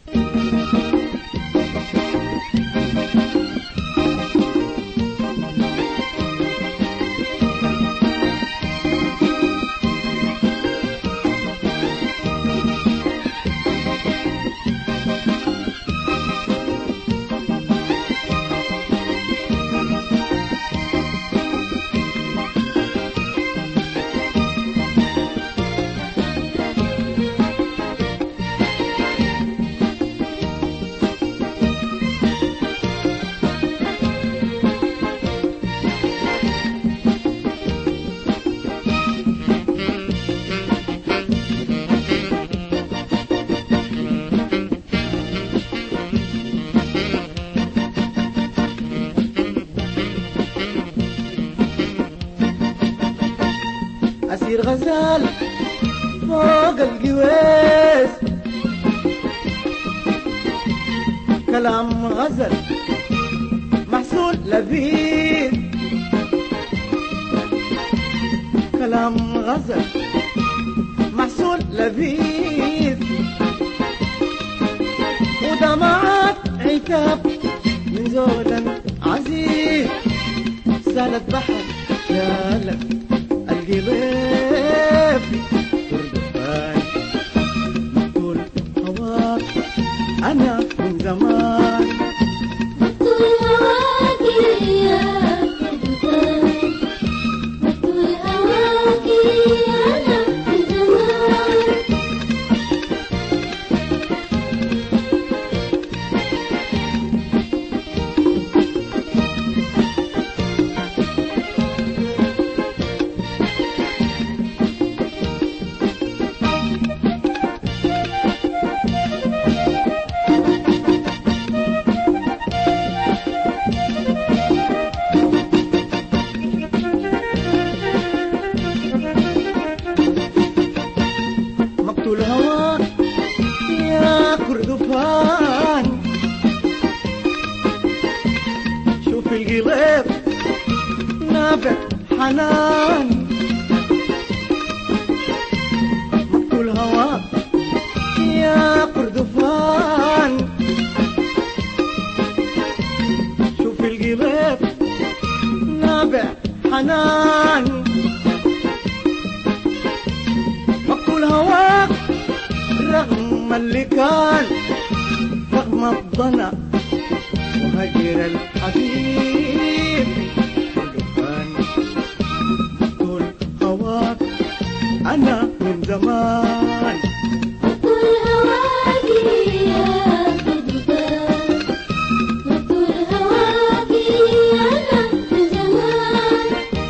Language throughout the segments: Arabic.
أسير غزال فوق القويس، كلام غزل محسون لذيذ، كلام غزل محسون لذيذ، ودمعات عتاب من زول عزيز، سالت بحر شالت القلب وردفان، مقتول هواك أنا من زمان، مقتول هواك يا وردفان، مقتول هواك أنا من زمان. مقتول هواك يا كردفان، شوف القلب نابع حنان، مقتول هواك يا كردفان، شوف القلب نابع حنان، مقتول هواك رغم اللي كان، رغم الضنا وهجر الحبيب، كردفان مقتول هواك أنا من زمان، مقتول هواك يا وردفان، مقتول هواك أنا من زمان.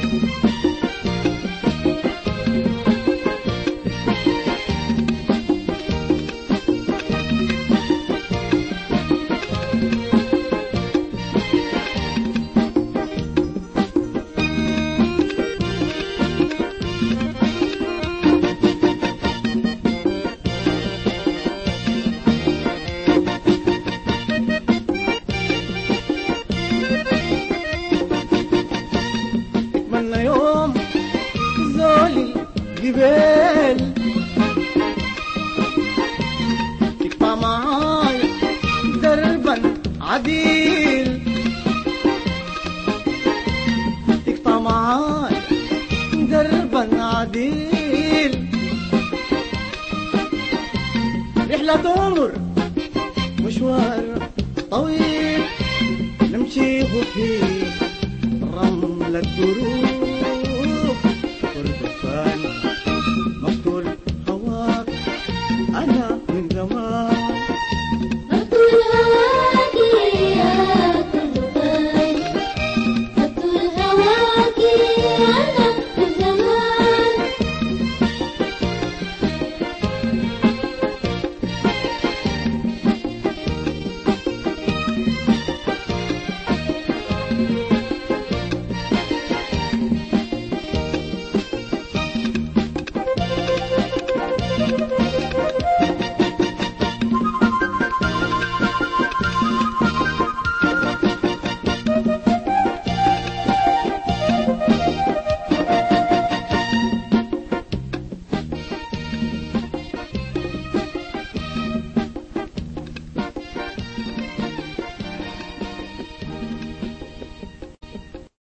اتمنى يوم زولي جبال تقطع معاي دربا عديل، تقطع معاي دربا عديل، رحلة عمر مشوار طويل، نمشي في رمل الدروب